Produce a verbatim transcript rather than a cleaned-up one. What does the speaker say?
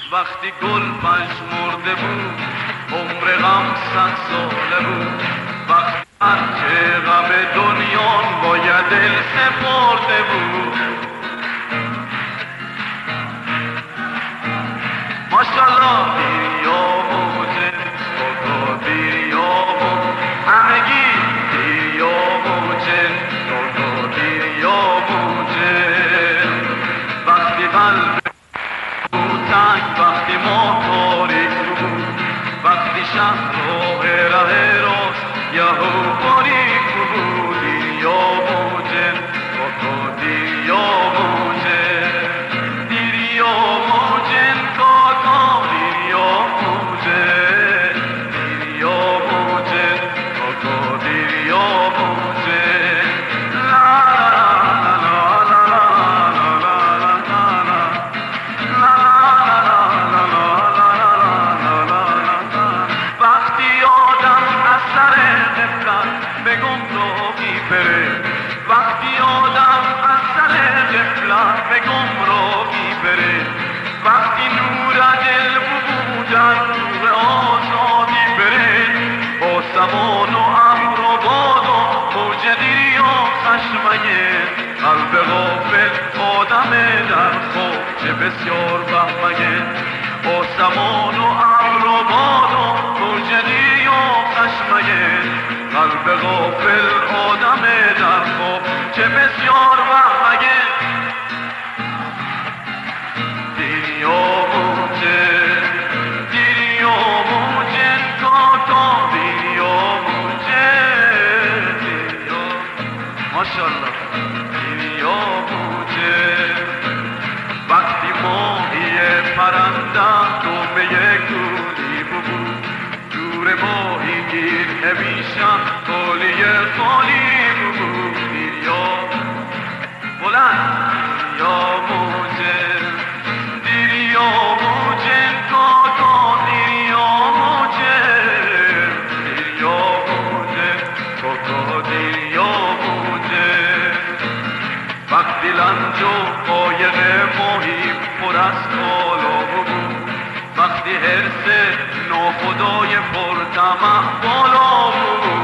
وقتی گل پژمرده بود عمر غم صد ساله بود. وقتی هرچه غم دنیا باید دل سپرده بود. ماشالله دیریا موجه بابا دیریا موجه همگی دیریا موجه بابا دیریا موجه. وقتی قلب بود تنگ وقتی ما تاریک بود وقتی شهر راه ره راست یهو باریک بود. دیریا موجه بابا دیریا موجه دیریا موجه کاکا دیریا موجه دیریا موجه کاکا دیریا موجه. لا لا لا لا لا لا لا. وقتی آدم از سر غفلت به گمراهی بره وقتی آدم از سر غفلت به گمراهی بره وقتی نور دل بودن نور آزادی بره با زمان و امر و باد و موج دیری و خشمگه قلب غافل آدم در خواب چه بسیار بهمگه. با زمان و امر و باد و موج دیری و خشمگه قلب غافل آدم در خواب چه بسیار بهمگه. دیریا موجه دیریا موجه کاکا دیریا موجه دیریا ماشالله دیریا موجه. وقتی ماهی پرنده دومه کوری بود دور ماهی گیر همیشه خالی خالی بود. دیریا بلند دیریا موجه دیریا موجه کاکا دیریا موجه دیریا موجه کاکا دیریا موجه. وقتی لنج و قایق ماهی پر از کالا بود وقتی حرص ناخدای پرطمع بالا بود